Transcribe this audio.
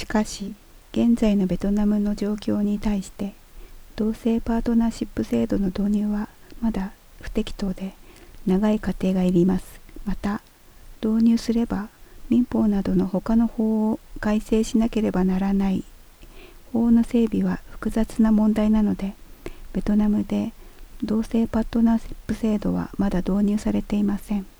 かし、現在のベトナムの状況に対して、同性パートナーシップ制度の導入はまだ不適当で、長い過程がいります。また、導入すれば、民法などの他の法を改正しなければならない法の整備は複雑な問題なので、ベトナムで同性パートナーシップ制度はまだ導入されていません。